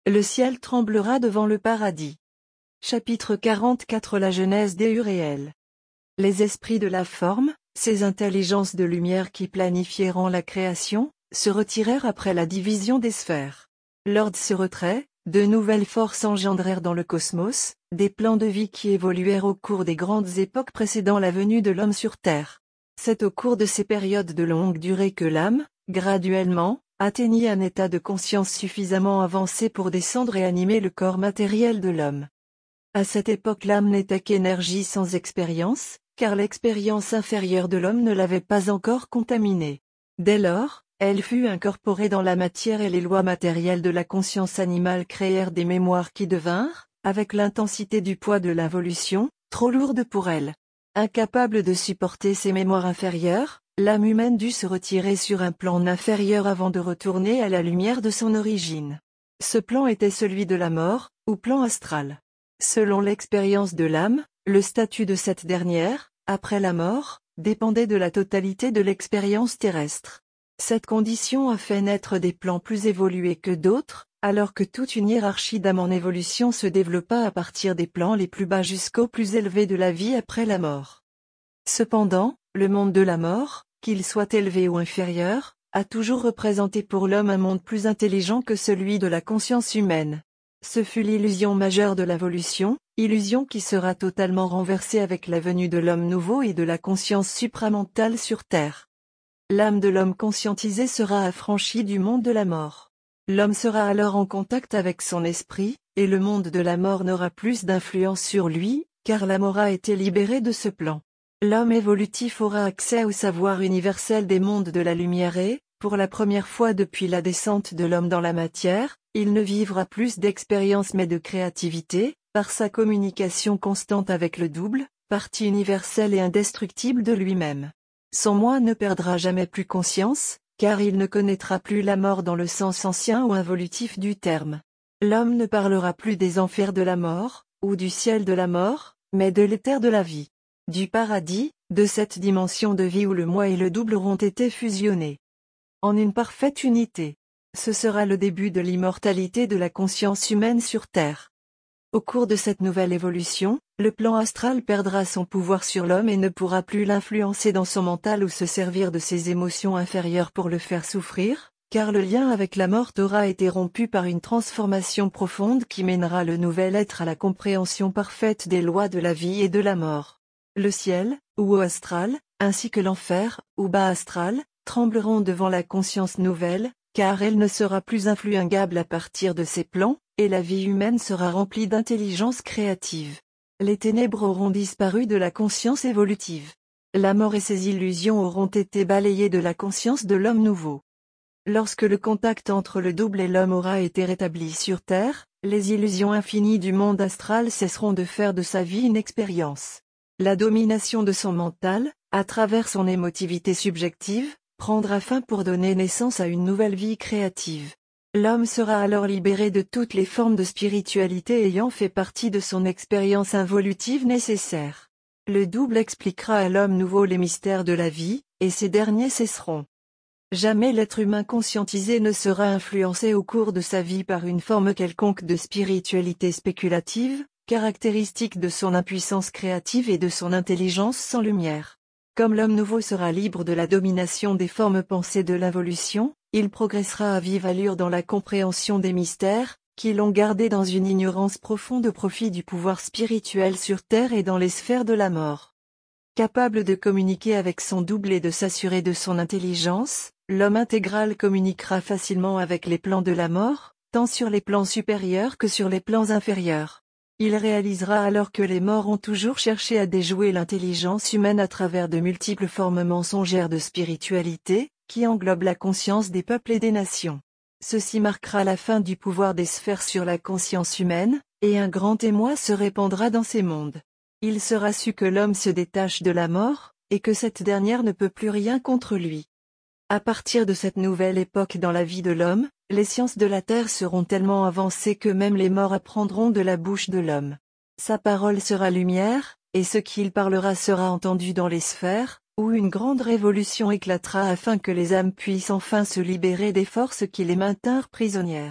Le ciel tremblera devant le paradis. Chapitre 44 La genèse des Uréel. Les esprits de la forme, ces intelligences de lumière qui planifieront la création, se retirèrent après la division des sphères. Lors de ce retrait, de nouvelles forces engendrèrent dans le cosmos, des plans de vie qui évoluèrent au cours des grandes époques précédant la venue de l'homme sur Terre. C'est au cours de ces périodes de longue durée que l'âme, graduellement, atteignit un état de conscience suffisamment avancé pour descendre et animer le corps matériel de l'homme. À cette époque l'âme n'était qu'énergie sans expérience, car l'expérience inférieure de l'homme ne l'avait pas encore contaminée. Dès lors, elle fut incorporée dans la matière et les lois matérielles de la conscience animale créèrent des mémoires qui devinrent, avec l'intensité du poids de l'involution, trop lourdes pour elle. Incapable de supporter ces mémoires inférieures, l'âme humaine dut se retirer sur un plan inférieur avant de retourner à la lumière de son origine. Ce plan était celui de la mort, ou plan astral. Selon l'expérience de l'âme, le statut de cette dernière, après la mort, dépendait de la totalité de l'expérience terrestre. Cette condition a fait naître des plans plus évolués que d'autres, alors que toute une hiérarchie d'âmes en évolution se développa à partir des plans les plus bas jusqu'aux plus élevés de la vie après la mort. Cependant, le monde de la mort, qu'il soit élevé ou inférieur, a toujours représenté pour l'homme un monde plus intelligent que celui de la conscience humaine. Ce fut l'illusion majeure de l'évolution, illusion qui sera totalement renversée avec la venue de l'homme nouveau et de la conscience supramentale sur Terre. L'âme de l'homme conscientisé sera affranchie du monde de la mort. L'homme sera alors en contact avec son esprit, et le monde de la mort n'aura plus d'influence sur lui, car l'âme aura été libérée de ce plan. L'homme évolutif aura accès au savoir universel des mondes de la lumière et, pour la première fois depuis la descente de l'homme dans la matière, il ne vivra plus d'expérience mais de créativité, par sa communication constante avec le double, partie universelle et indestructible de lui-même. Son moi ne perdra jamais plus conscience, car il ne connaîtra plus la mort dans le sens ancien ou involutif du terme. L'homme ne parlera plus des enfers de la mort, ou du ciel de la mort, mais de l'éther de la vie. Du paradis, de cette dimension de vie où le moi et le double auront été fusionnés en une parfaite unité. Ce sera le début de l'immortalité de la conscience humaine sur Terre. Au cours de cette nouvelle évolution, le plan astral perdra son pouvoir sur l'homme et ne pourra plus l'influencer dans son mental ou se servir de ses émotions inférieures pour le faire souffrir, car le lien avec la mort aura été rompu par une transformation profonde qui mènera le nouvel être à la compréhension parfaite des lois de la vie et de la mort. Le ciel, ou haut astral, ainsi que l'enfer, ou bas astral, trembleront devant la conscience nouvelle, car elle ne sera plus influençable à partir de ces plans, et la vie humaine sera remplie d'intelligence créative. Les ténèbres auront disparu de la conscience évolutive. La mort et ses illusions auront été balayées de la conscience de l'homme nouveau. Lorsque le contact entre le double et l'homme aura été rétabli sur Terre, les illusions infinies du monde astral cesseront de faire de sa vie une expérience. La domination de son mental, à travers son émotivité subjective, prendra fin pour donner naissance à une nouvelle vie créative. L'homme sera alors libéré de toutes les formes de spiritualité ayant fait partie de son expérience involutive nécessaire. Le double expliquera à l'homme nouveau les mystères de la vie, et ces derniers cesseront. Jamais l'être humain conscientisé ne sera influencé au cours de sa vie par une forme quelconque de spiritualité spéculative, caractéristique de son impuissance créative et de son intelligence sans lumière. Comme l'homme nouveau sera libre de la domination des formes pensées de l'involution, il progressera à vive allure dans la compréhension des mystères, qui l'ont gardé dans une ignorance profonde au profit du pouvoir spirituel sur Terre et dans les sphères de la mort. Capable de communiquer avec son double et de s'assurer de son intelligence, l'homme intégral communiquera facilement avec les plans de la mort, tant sur les plans supérieurs que sur les plans inférieurs. Il réalisera alors que les morts ont toujours cherché à déjouer l'intelligence humaine à travers de multiples formes mensongères de spiritualité, qui englobent la conscience des peuples et des nations. Ceci marquera la fin du pouvoir des sphères sur la conscience humaine, et un grand émoi se répandra dans ces mondes. Il sera su que l'homme se détache de la mort, et que cette dernière ne peut plus rien contre lui. À partir de cette nouvelle époque dans la vie de l'homme, les sciences de la terre seront tellement avancées que même les morts apprendront de la bouche de l'homme. Sa parole sera lumière, et ce qu'il parlera sera entendu dans les sphères, où une grande révolution éclatera afin que les âmes puissent enfin se libérer des forces qui les maintinrent prisonnières.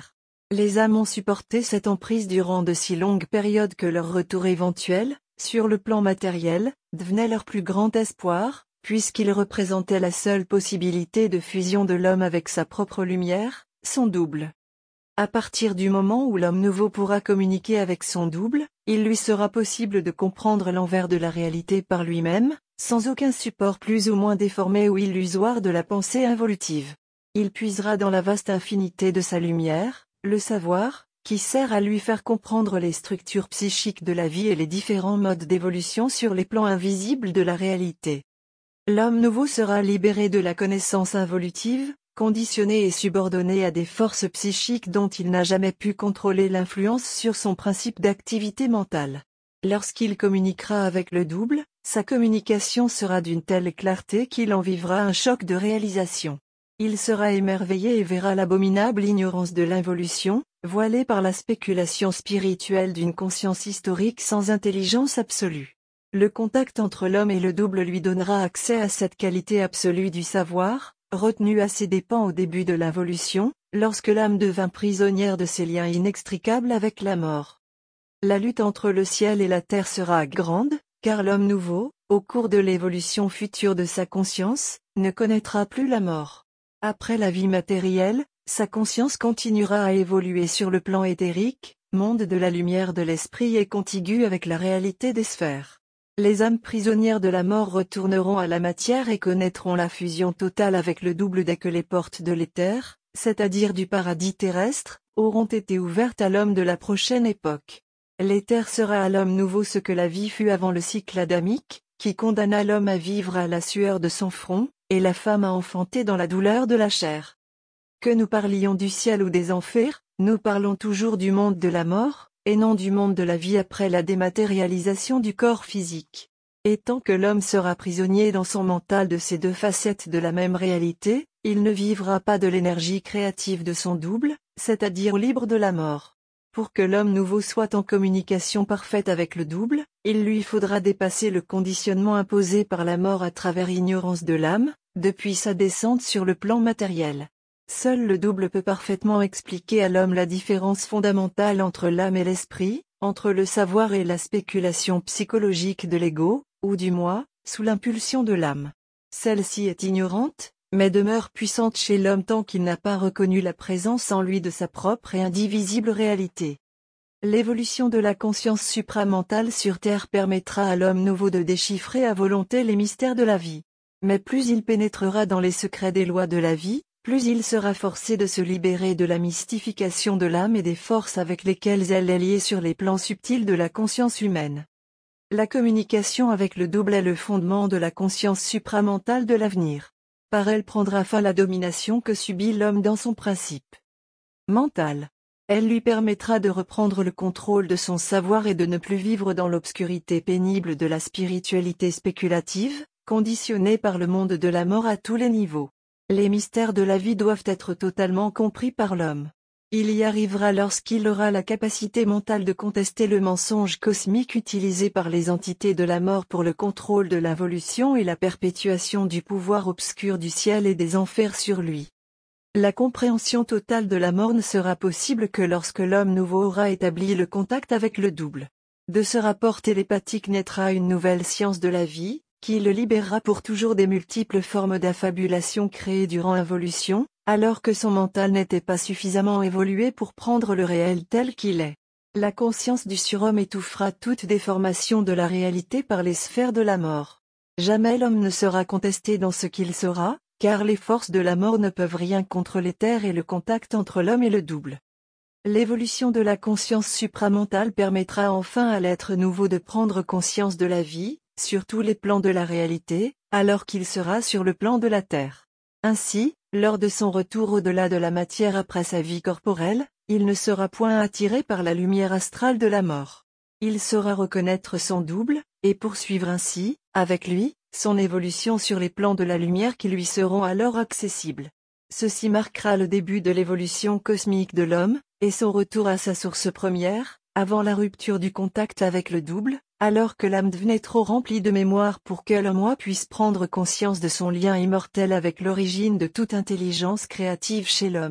Les âmes ont supporté cette emprise durant de si longues périodes que leur retour éventuel, sur le plan matériel, devenait leur plus grand espoir, puisqu'il représentait la seule possibilité de fusion de l'homme avec sa propre lumière, son double. À partir du moment où l'homme nouveau pourra communiquer avec son double, il lui sera possible de comprendre l'envers de la réalité par lui-même, sans aucun support plus ou moins déformé ou illusoire de la pensée involutive. Il puisera dans la vaste infinité de sa lumière, le savoir, qui sert à lui faire comprendre les structures psychiques de la vie et les différents modes d'évolution sur les plans invisibles de la réalité. L'homme nouveau sera libéré de la connaissance involutive, conditionné et subordonné à des forces psychiques dont il n'a jamais pu contrôler l'influence sur son principe d'activité mentale. Lorsqu'il communiquera avec le double, sa communication sera d'une telle clarté qu'il en vivra un choc de réalisation. Il sera émerveillé et verra l'abominable ignorance de l'involution, voilée par la spéculation spirituelle d'une conscience historique sans intelligence absolue. Le contact entre l'homme et le double lui donnera accès à cette qualité absolue du savoir, retenue à ses dépens au début de l'involution, lorsque l'âme devint prisonnière de ses liens inextricables avec la mort. La lutte entre le ciel et la terre sera grande, car l'homme nouveau, au cours de l'évolution future de sa conscience, ne connaîtra plus la mort. Après la vie matérielle, sa conscience continuera à évoluer sur le plan éthérique, monde de la lumière de l'esprit et contigu avec la réalité des sphères. Les âmes prisonnières de la mort retourneront à la matière et connaîtront la fusion totale avec le double dès que les portes de l'éther, c'est-à-dire du paradis terrestre, auront été ouvertes à l'homme de la prochaine époque. L'éther sera à l'homme nouveau ce que la vie fut avant le cycle adamique, qui condamna l'homme à vivre à la sueur de son front, et la femme à enfanter dans la douleur de la chair. Que nous parlions du ciel ou des enfers, nous parlons toujours du monde de la mort, et non du monde de la vie après la dématérialisation du corps physique. Et tant que l'homme sera prisonnier dans son mental de ces deux facettes de la même réalité, il ne vivra pas de l'énergie créative de son double, c'est-à-dire libre de la mort. Pour que l'homme nouveau soit en communication parfaite avec le double, il lui faudra dépasser le conditionnement imposé par la mort à travers ignorance de l'âme, depuis sa descente sur le plan matériel. Seul le double peut parfaitement expliquer à l'homme la différence fondamentale entre l'âme et l'esprit, entre le savoir et la spéculation psychologique de l'ego, ou du moi, sous l'impulsion de l'âme. Celle-ci est ignorante, mais demeure puissante chez l'homme tant qu'il n'a pas reconnu la présence en lui de sa propre et indivisible réalité. L'évolution de la conscience supramentale sur Terre permettra à l'homme nouveau de déchiffrer à volonté les mystères de la vie. Mais plus il pénétrera dans les secrets des lois de la vie, plus il sera forcé de se libérer de la mystification de l'âme et des forces avec lesquelles elle est liée sur les plans subtils de la conscience humaine. La communication avec le double est le fondement de la conscience supramentale de l'avenir. Par elle prendra fin la domination que subit l'homme dans son principe mental. Elle lui permettra de reprendre le contrôle de son savoir et de ne plus vivre dans l'obscurité pénible de la spiritualité spéculative, conditionnée par le monde de la mort à tous les niveaux. Les mystères de la vie doivent être totalement compris par l'homme. Il y arrivera lorsqu'il aura la capacité mentale de contester le mensonge cosmique utilisé par les entités de la mort pour le contrôle de l'involution et la perpétuation du pouvoir obscur du ciel et des enfers sur lui. La compréhension totale de la mort ne sera possible que lorsque l'homme nouveau aura établi le contact avec le double. De ce rapport télépathique naîtra une nouvelle science de la vie, qui le libérera pour toujours des multiples formes d'affabulation créées durant l'involution, alors que son mental n'était pas suffisamment évolué pour prendre le réel tel qu'il est. La conscience du surhomme étouffera toute déformation de la réalité par les sphères de la mort. Jamais l'homme ne sera contesté dans ce qu'il sera, car les forces de la mort ne peuvent rien contre l'éther et le contact entre l'homme et le double. L'évolution de la conscience supramentale permettra enfin à l'être nouveau de prendre conscience de la vie, sur tous les plans de la réalité, alors qu'il sera sur le plan de la terre. Ainsi, lors de son retour au-delà de la matière après sa vie corporelle, il ne sera point attiré par la lumière astrale de la mort. Il saura reconnaître son double, et poursuivre ainsi, avec lui, son évolution sur les plans de la lumière qui lui seront alors accessibles. Ceci marquera le début de l'évolution cosmique de l'homme, et son retour à sa source première, avant la rupture du contact avec le double, alors que l'âme devenait trop remplie de mémoire pour que le moi puisse prendre conscience de son lien immortel avec l'origine de toute intelligence créative chez l'homme.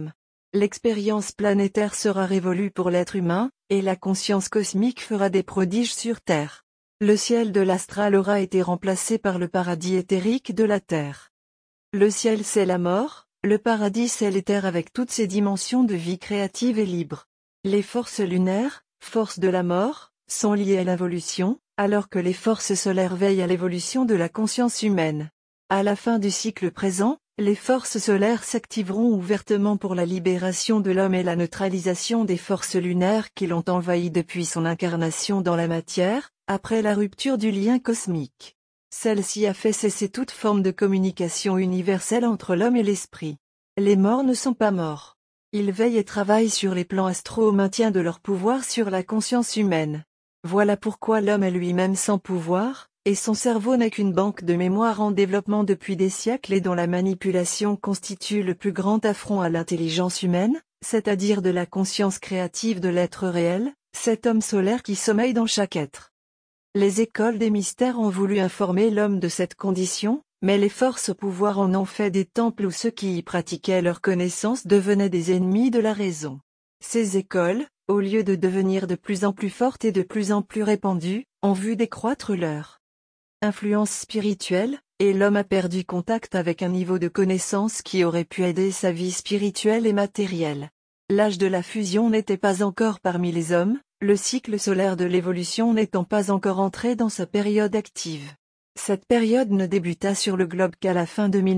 L'expérience planétaire sera révolue pour l'être humain, et la conscience cosmique fera des prodiges sur Terre. Le ciel de l'astral aura été remplacé par le paradis éthérique de la Terre. Le ciel c'est la mort, le paradis c'est l'éther avec toutes ses dimensions de vie créative et libre. Les forces lunaires, forces de la mort, sont liées à l'évolution, alors que les forces solaires veillent à l'évolution de la conscience humaine. À la fin du cycle présent, les forces solaires s'activeront ouvertement pour la libération de l'homme et la neutralisation des forces lunaires qui l'ont envahi depuis son incarnation dans la matière, après la rupture du lien cosmique. Celle-ci a fait cesser toute forme de communication universelle entre l'homme et l'esprit. Les morts ne sont pas morts. Ils veillent et travaillent sur les plans astraux au maintien de leur pouvoir sur la conscience humaine. Voilà pourquoi l'homme est lui-même sans pouvoir, et son cerveau n'est qu'une banque de mémoire en développement depuis des siècles et dont la manipulation constitue le plus grand affront à l'intelligence humaine, c'est-à-dire de la conscience créative de l'être réel, cet homme solaire qui sommeille dans chaque être. Les écoles des mystères ont voulu informer l'homme de cette condition, mais les forces au pouvoir en ont fait des temples où ceux qui y pratiquaient leur connaissance devenaient des ennemis de la raison. Ces écoles, au lieu de devenir de plus en plus fortes et de plus en plus répandues, ont vu décroître leur influence spirituelle, et l'homme a perdu contact avec un niveau de connaissance qui aurait pu aider sa vie spirituelle et matérielle. L'âge de la fusion n'était pas encore parmi les hommes, le cycle solaire de l'évolution n'étant pas encore entré dans sa période active. Cette période ne débuta sur le globe qu'à la fin de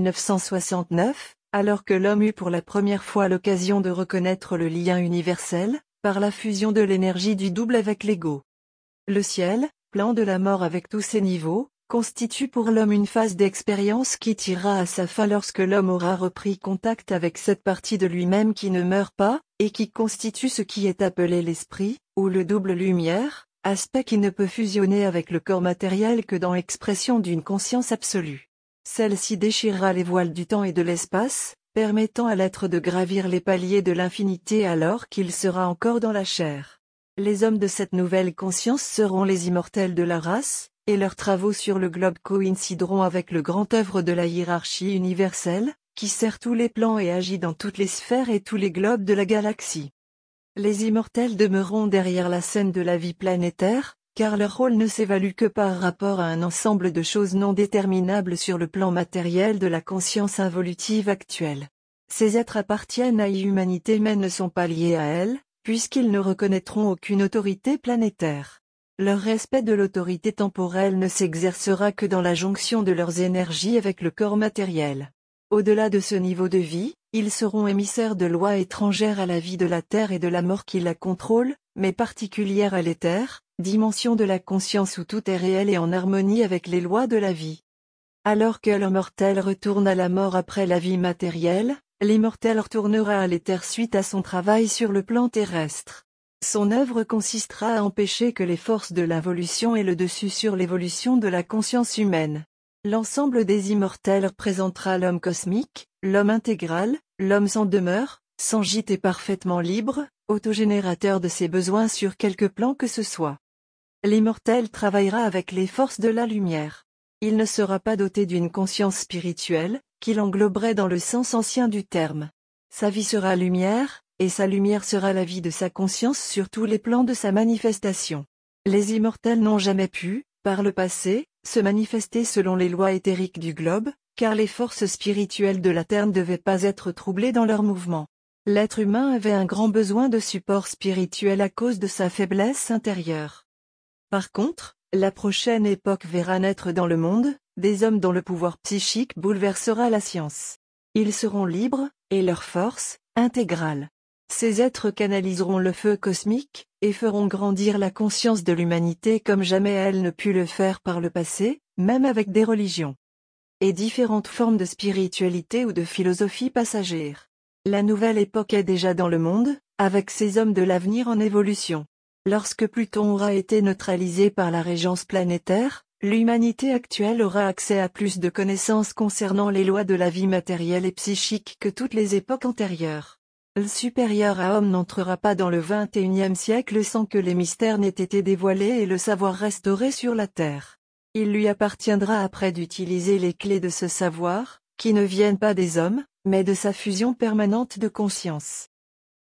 1969, alors que l'homme eut pour la première fois l'occasion de reconnaître le lien universel, par la fusion de l'énergie du double avec l'ego. Le ciel, plan de la mort avec tous ses niveaux, constitue pour l'homme une phase d'expérience qui tirera à sa fin lorsque l'homme aura repris contact avec cette partie de lui-même qui ne meurt pas, et qui constitue ce qui est appelé l'esprit, ou le double lumière, aspect qui ne peut fusionner avec le corps matériel que dans l'expression d'une conscience absolue. Celle-ci déchirera les voiles du temps et de l'espace, permettant à l'être de gravir les paliers de l'infinité alors qu'il sera encore dans la chair. Les hommes de cette nouvelle conscience seront les immortels de la race, et leurs travaux sur le globe coïncideront avec le grand œuvre de la hiérarchie universelle, qui sert tous les plans et agit dans toutes les sphères et tous les globes de la galaxie. Les immortels demeureront derrière la scène de la vie planétaire, car leur rôle ne s'évalue que par rapport à un ensemble de choses non déterminables sur le plan matériel de la conscience involutive actuelle. Ces êtres appartiennent à l'humanité mais ne sont pas liés à elle, puisqu'ils ne reconnaîtront aucune autorité planétaire. Leur respect de l'autorité temporelle ne s'exercera que dans la jonction de leurs énergies avec le corps matériel. Au-delà de ce niveau de vie, ils seront émissaires de lois étrangères à la vie de la Terre et de la mort qui la contrôlent, mais particulières à l'éther, dimension de la conscience où tout est réel et en harmonie avec les lois de la vie. Alors que le mortel retourne à la mort après la vie matérielle, l'immortel retournera à l'éther suite à son travail sur le plan terrestre. Son œuvre consistera à empêcher que les forces de l'involution aient le dessus sur l'évolution de la conscience humaine. L'ensemble des immortels représentera l'homme cosmique, l'homme intégral, l'homme sans demeure, sans gîte et parfaitement libre, autogénérateur de ses besoins sur quelque plan que ce soit. L'immortel travaillera avec les forces de la lumière. Il ne sera pas doté d'une conscience spirituelle, qui l'engloberait dans le sens ancien du terme. Sa vie sera lumière, et sa lumière sera la vie de sa conscience sur tous les plans de sa manifestation. Les immortels n'ont jamais pu, par le passé, se manifester selon les lois éthériques du globe, car les forces spirituelles de la Terre ne devaient pas être troublées dans leurs mouvements. L'être humain avait un grand besoin de support spirituel à cause de sa faiblesse intérieure. Par contre, la prochaine époque verra naître dans le monde, des hommes dont le pouvoir psychique bouleversera la science. Ils seront libres, et leur force, intégrale. Ces êtres canaliseront le feu cosmique, et feront grandir la conscience de l'humanité comme jamais elle ne put le faire par le passé, même avec des religions et différentes formes de spiritualité ou de philosophie passagère. La nouvelle époque est déjà dans le monde, avec ces hommes de l'avenir en évolution. Lorsque Pluton aura été neutralisé par la régence planétaire, l'humanité actuelle aura accès à plus de connaissances concernant les lois de la vie matérielle et psychique que toutes les époques antérieures. Le supérieur à homme n'entrera pas dans le XXIe siècle sans que les mystères n'aient été dévoilés et le savoir restauré sur la Terre. Il lui appartiendra après d'utiliser les clés de ce savoir, qui ne viennent pas des hommes, mais de sa fusion permanente de conscience.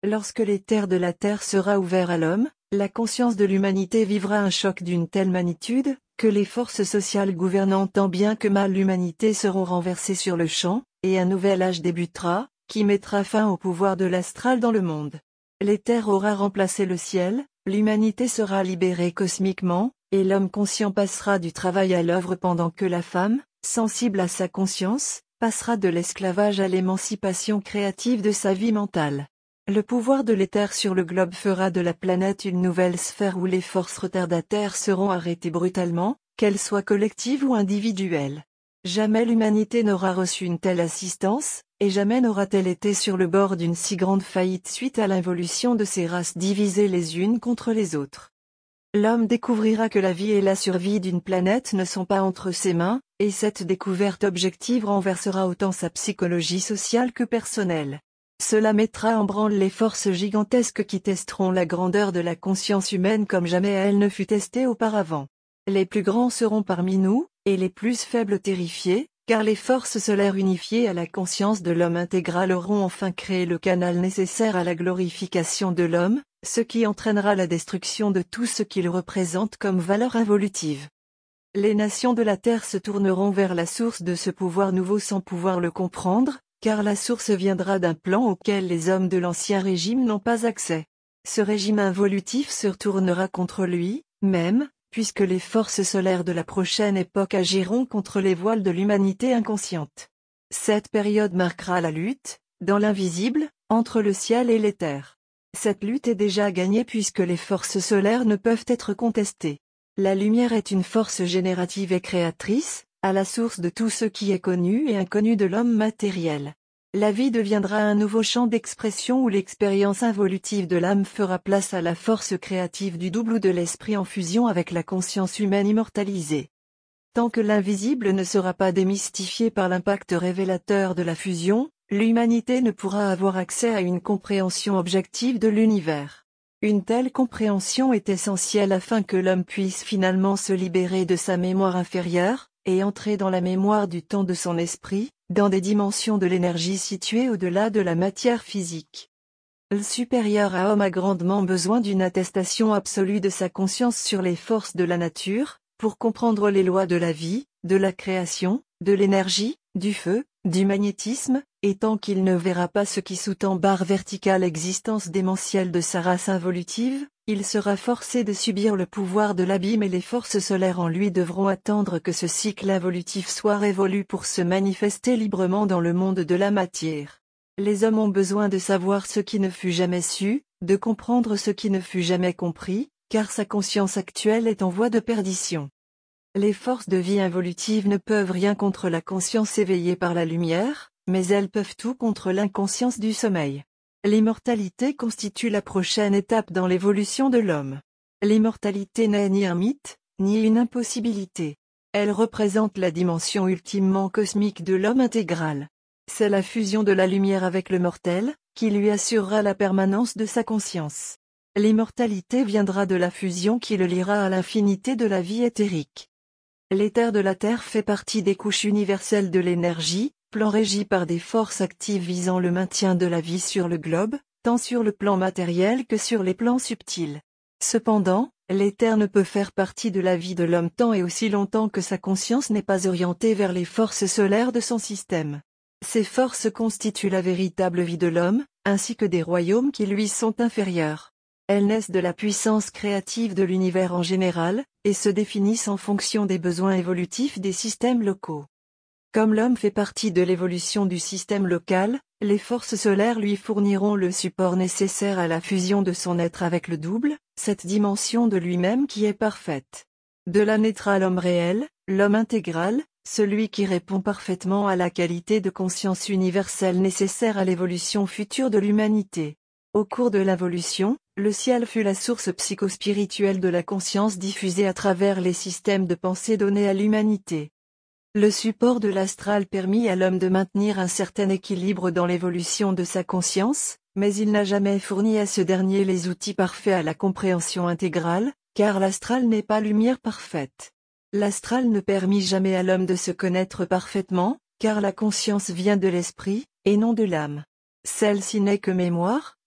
Lorsque l'éther de la terre sera ouvert à l'homme, la conscience de l'humanité vivra un choc d'une telle magnitude, que les forces sociales gouvernant tant bien que mal l'humanité seront renversées sur le champ, et un nouvel âge débutera, qui mettra fin au pouvoir de l'astral dans le monde. L'éther aura remplacé le ciel, l'humanité sera libérée cosmiquement, et l'homme conscient passera du travail à l'œuvre pendant que la femme, sensible à sa conscience, passera de l'esclavage à l'émancipation créative de sa vie mentale. Le pouvoir de l'éther sur le globe fera de la planète une nouvelle sphère où les forces retardataires seront arrêtées brutalement, qu'elles soient collectives ou individuelles. Jamais l'humanité n'aura reçu une telle assistance, et jamais n'aura-t-elle été sur le bord d'une si grande faillite suite à l'involution de ces races divisées les unes contre les autres. L'homme découvrira que la vie et la survie d'une planète ne sont pas entre ses mains, et cette découverte objective renversera autant sa psychologie sociale que personnelle. Cela mettra en branle les forces gigantesques qui testeront la grandeur de la conscience humaine comme jamais elle ne fut testée auparavant. Les plus grands seront parmi nous, et les plus faibles terrifiés, car les forces solaires unifiées à la conscience de l'homme intégral auront enfin créé le canal nécessaire à la glorification de l'homme, ce qui entraînera la destruction de tout ce qu'il représente comme valeur involutive. Les nations de la Terre se tourneront vers la source de ce pouvoir nouveau sans pouvoir le comprendre, car la source viendra d'un plan auquel les hommes de l'ancien régime n'ont pas accès. Ce régime involutif se retournera contre lui, même, puisque les forces solaires de la prochaine époque agiront contre les voiles de l'humanité inconsciente. Cette période marquera la lutte, dans l'invisible, entre le ciel et l'éther. Cette lutte est déjà gagnée puisque les forces solaires ne peuvent être contestées. La lumière est une force générative et créatrice, à la source de tout ce qui est connu et inconnu de l'homme matériel. La vie deviendra un nouveau champ d'expression où l'expérience involutive de l'âme fera place à la force créative du double ou de l'esprit en fusion avec la conscience humaine immortalisée. Tant que l'invisible ne sera pas démystifié par l'impact révélateur de la fusion, l'humanité ne pourra avoir accès à une compréhension objective de l'univers. Une telle compréhension est essentielle afin que l'homme puisse finalement se libérer de sa mémoire inférieure, et entrer dans la mémoire du temps de son esprit, dans des dimensions de l'énergie situées au-delà de la matière physique. Le supérieur à homme a grandement besoin d'une attestation absolue de sa conscience sur les forces de la nature, pour comprendre les lois de la vie, de la création, de l'énergie, du feu, du magnétisme, et tant qu'il ne verra pas ce qui sous-tend barre verticale l'existence démentielle de sa race involutive, il sera forcé de subir le pouvoir de l'abîme et les forces solaires en lui devront attendre que ce cycle involutif soit révolu pour se manifester librement dans le monde de la matière. Les hommes ont besoin de savoir ce qui ne fut jamais su, de comprendre ce qui ne fut jamais compris, car sa conscience actuelle est en voie de perdition. Les forces de vie involutive ne peuvent rien contre la conscience éveillée par la lumière, mais elles peuvent tout contre l'inconscience du sommeil. L'immortalité constitue la prochaine étape dans l'évolution de l'homme. L'immortalité n'est ni un mythe, ni une impossibilité. Elle représente la dimension ultimement cosmique de l'homme intégral. C'est la fusion de la lumière avec le mortel, qui lui assurera la permanence de sa conscience. L'immortalité viendra de la fusion qui le liera à l'infinité de la vie éthérique. L'éther de la Terre fait partie des couches universelles de l'énergie, plan régi par des forces actives visant le maintien de la vie sur le globe, tant sur le plan matériel que sur les plans subtils. Cependant, l'éther ne peut faire partie de la vie de l'homme tant et aussi longtemps que sa conscience n'est pas orientée vers les forces solaires de son système. Ces forces constituent la véritable vie de l'homme, ainsi que des royaumes qui lui sont inférieurs. Elles naissent de la puissance créative de l'univers en général, et se définissent en fonction des besoins évolutifs des systèmes locaux. Comme l'homme fait partie de l'évolution du système local, les forces solaires lui fourniront le support nécessaire à la fusion de son être avec le double, cette dimension de lui-même qui est parfaite. De là naîtra l'homme réel, l'homme intégral, celui qui répond parfaitement à la qualité de conscience universelle nécessaire à l'évolution future de l'humanité. Au cours de l'involution, le ciel fut la source psychospirituelle de la conscience diffusée à travers les systèmes de pensée donnés à l'humanité. Le support de l'astral permit à l'homme de maintenir un certain équilibre dans l'évolution de sa conscience, mais il n'a jamais fourni à ce dernier les outils parfaits à la compréhension intégrale, car l'astral n'est pas lumière parfaite. L'astral ne permit jamais à l'homme de se connaître parfaitement, car la conscience vient de l'esprit, et non de l'âme. Celle-ci n'est que mémoire,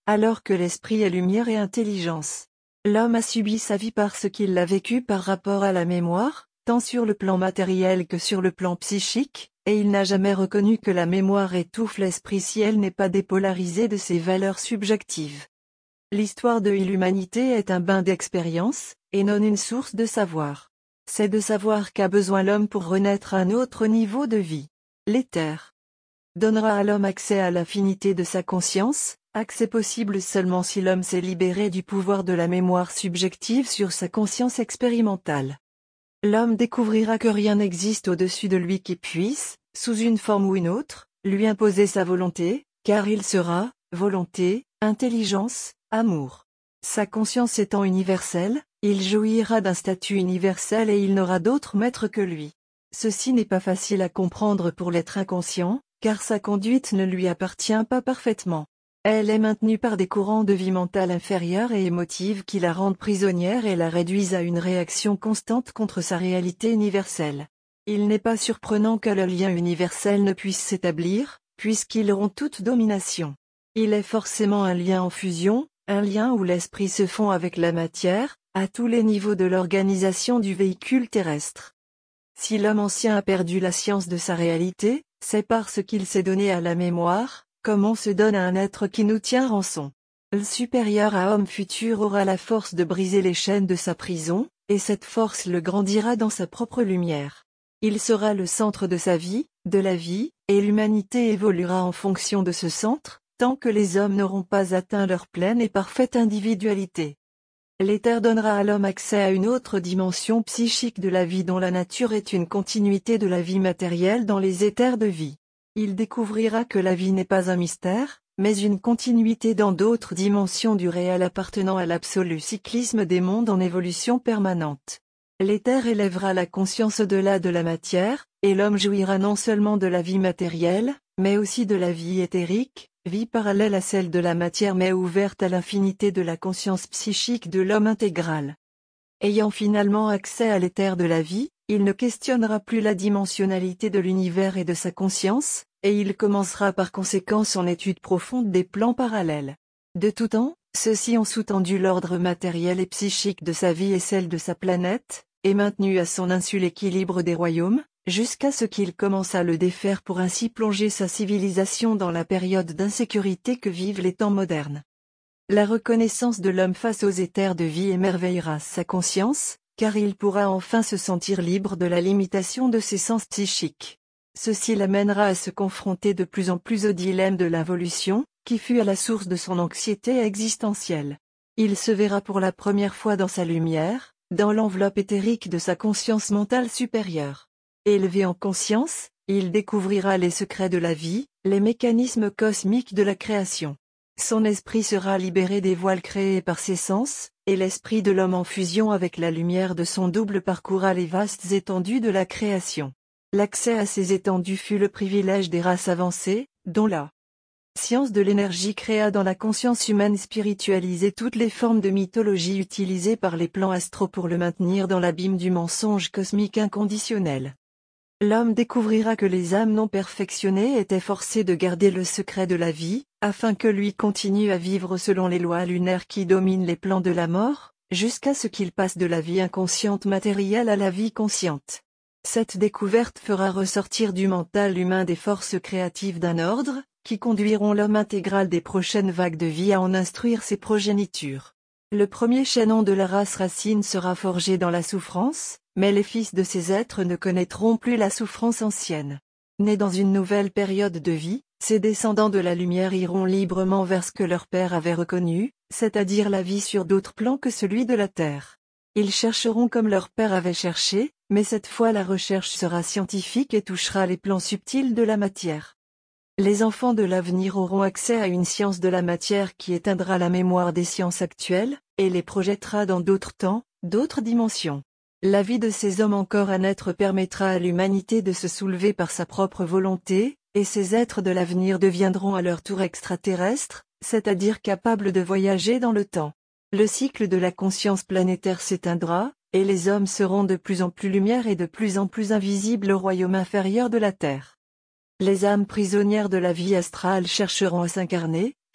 alors que l'esprit est lumière et intelligence. L'homme a subi sa vie parce qu'il l'a vécue par rapport à la mémoire, tant sur le plan matériel que sur le plan psychique, et il n'a jamais reconnu que la mémoire étouffe l'esprit si elle n'est pas dépolarisée de ses valeurs subjectives. L'histoire de l'humanité est un bain d'expérience, et non une source de savoir. C'est de savoir qu'a besoin l'homme pour renaître à un autre niveau de vie. L'éther donnera à l'homme accès à l'infinité de sa conscience, accès possible seulement si l'homme s'est libéré du pouvoir de la mémoire subjective sur sa conscience expérimentale. L'homme découvrira que rien n'existe au-dessus de lui qui puisse, sous une forme ou une autre, lui imposer sa volonté, car il sera, volonté, intelligence, amour. Sa conscience étant universelle, il jouira d'un statut universel et il n'aura d'autre maître que lui. Ceci n'est pas facile à comprendre pour l'être inconscient, car sa conduite ne lui appartient pas parfaitement. Elle est maintenue par des courants de vie mentale inférieurs et émotive qui la rendent prisonnière et la réduisent à une réaction constante contre sa réalité universelle. Il n'est pas surprenant que le lien universel ne puisse s'établir, puisqu'ils auront toute domination. Il est forcément un lien en fusion, un lien où l'esprit se fond avec la matière, à tous les niveaux de l'organisation du véhicule terrestre. Si l'homme ancien a perdu la science de sa réalité, c'est parce qu'il s'est donné à la mémoire, comme on se donne à un être qui nous tient rançon. Le supérieur à homme futur aura la force de briser les chaînes de sa prison, et cette force le grandira dans sa propre lumière. Il sera le centre de sa vie, de la vie, et l'humanité évoluera en fonction de ce centre, tant que les hommes n'auront pas atteint leur pleine et parfaite individualité. L'éther donnera à l'homme accès à une autre dimension psychique de la vie dont la nature est une continuité de la vie matérielle dans les éthers de vie. Il découvrira que la vie n'est pas un mystère, mais une continuité dans d'autres dimensions du réel appartenant à l'absolu cyclisme des mondes en évolution permanente. L'éther élèvera la conscience au-delà de la matière, et l'homme jouira non seulement de la vie matérielle, mais aussi de la vie éthérique, vie parallèle à celle de la matière mais ouverte à l'infinité de la conscience psychique de l'homme intégral. Ayant finalement accès à l'éther de la vie, il ne questionnera plus la dimensionnalité de l'univers et de sa conscience, et il commencera par conséquent son étude profonde des plans parallèles. De tout temps, ceux-ci ont sous-tendu l'ordre matériel et psychique de sa vie et celle de sa planète, et maintenu à son insu l'équilibre des royaumes, jusqu'à ce qu'il commence à le défaire pour ainsi plonger sa civilisation dans la période d'insécurité que vivent les temps modernes. La reconnaissance de l'homme face aux éthers de vie émerveillera sa conscience, car il pourra enfin se sentir libre de la limitation de ses sens psychiques. Ceci l'amènera à se confronter de plus en plus au dilemme de l'involution, qui fut à la source de son anxiété existentielle. Il se verra pour la première fois dans sa lumière, dans l'enveloppe éthérique de sa conscience mentale supérieure. Élevé en conscience, il découvrira les secrets de la vie, les mécanismes cosmiques de la création. Son esprit sera libéré des voiles créés par ses sens, et l'esprit de l'homme en fusion avec la lumière de son double parcourra les vastes étendues de la création. L'accès à ces étendues fut le privilège des races avancées, dont la science de l'énergie créa dans la conscience humaine spiritualisée toutes les formes de mythologie utilisées par les plans astraux pour le maintenir dans l'abîme du mensonge cosmique inconditionnel. L'homme découvrira que les âmes non perfectionnées étaient forcées de garder le secret de la vie, afin que lui continue à vivre selon les lois lunaires qui dominent les plans de la mort, jusqu'à ce qu'il passe de la vie inconsciente matérielle à la vie consciente. Cette découverte fera ressortir du mental humain des forces créatives d'un ordre, qui conduiront l'homme intégral des prochaines vagues de vie à en instruire ses progénitures. Le premier chaînon de la race racine sera forgé dans la souffrance, mais les fils de ces êtres ne connaîtront plus la souffrance ancienne. Nés dans une nouvelle période de vie, ces descendants de la lumière iront librement vers ce que leur père avait reconnu, c'est-à-dire la vie sur d'autres plans que celui de la terre. Ils chercheront comme leur père avait cherché, mais cette fois la recherche sera scientifique et touchera les plans subtils de la matière. Les enfants de l'avenir auront accès à une science de la matière qui éteindra la mémoire des sciences actuelles, et les projettera dans d'autres temps, d'autres dimensions. La vie de ces hommes encore à naître permettra à l'humanité de se soulever par sa propre volonté, et ces êtres de l'avenir deviendront à leur tour extraterrestres, c'est-à-dire capables de voyager dans le temps. Le cycle de la conscience planétaire s'éteindra, et les hommes seront de plus en plus lumière et de plus en plus invisibles au royaume inférieur de la Terre. Les âmes prisonnières de la vie astrale chercheront à s'incarner,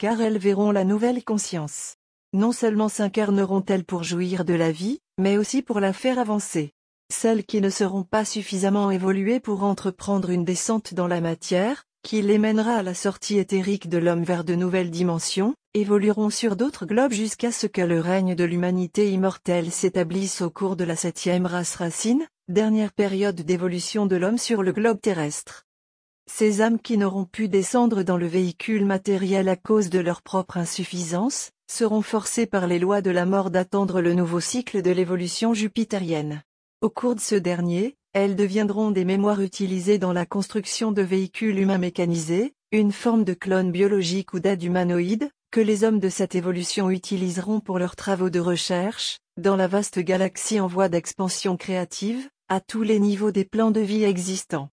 car elles verront la nouvelle conscience. Non seulement s'incarneront-elles pour jouir de la vie, mais aussi pour la faire avancer. Celles qui ne seront pas suffisamment évoluées pour entreprendre une descente dans la matière, qui les mènera à la sortie éthérique de l'homme vers de nouvelles dimensions, évolueront sur d'autres globes jusqu'à ce que le règne de l'humanité immortelle s'établisse au cours de la 7e race racine, dernière période d'évolution de l'homme sur le globe terrestre. Ces âmes qui n'auront pu descendre dans le véhicule matériel à cause de leur propre insuffisance, seront forcées par les lois de la mort d'attendre le nouveau cycle de l'évolution jupitérienne. Au cours de ce dernier, elles deviendront des mémoires utilisées dans la construction de véhicules humains mécanisés, une forme de clone biologique ou d'aide humanoïde, que les hommes de cette évolution utiliseront pour leurs travaux de recherche, dans la vaste galaxie en voie d'expansion créative, à tous les niveaux des plans de vie existants.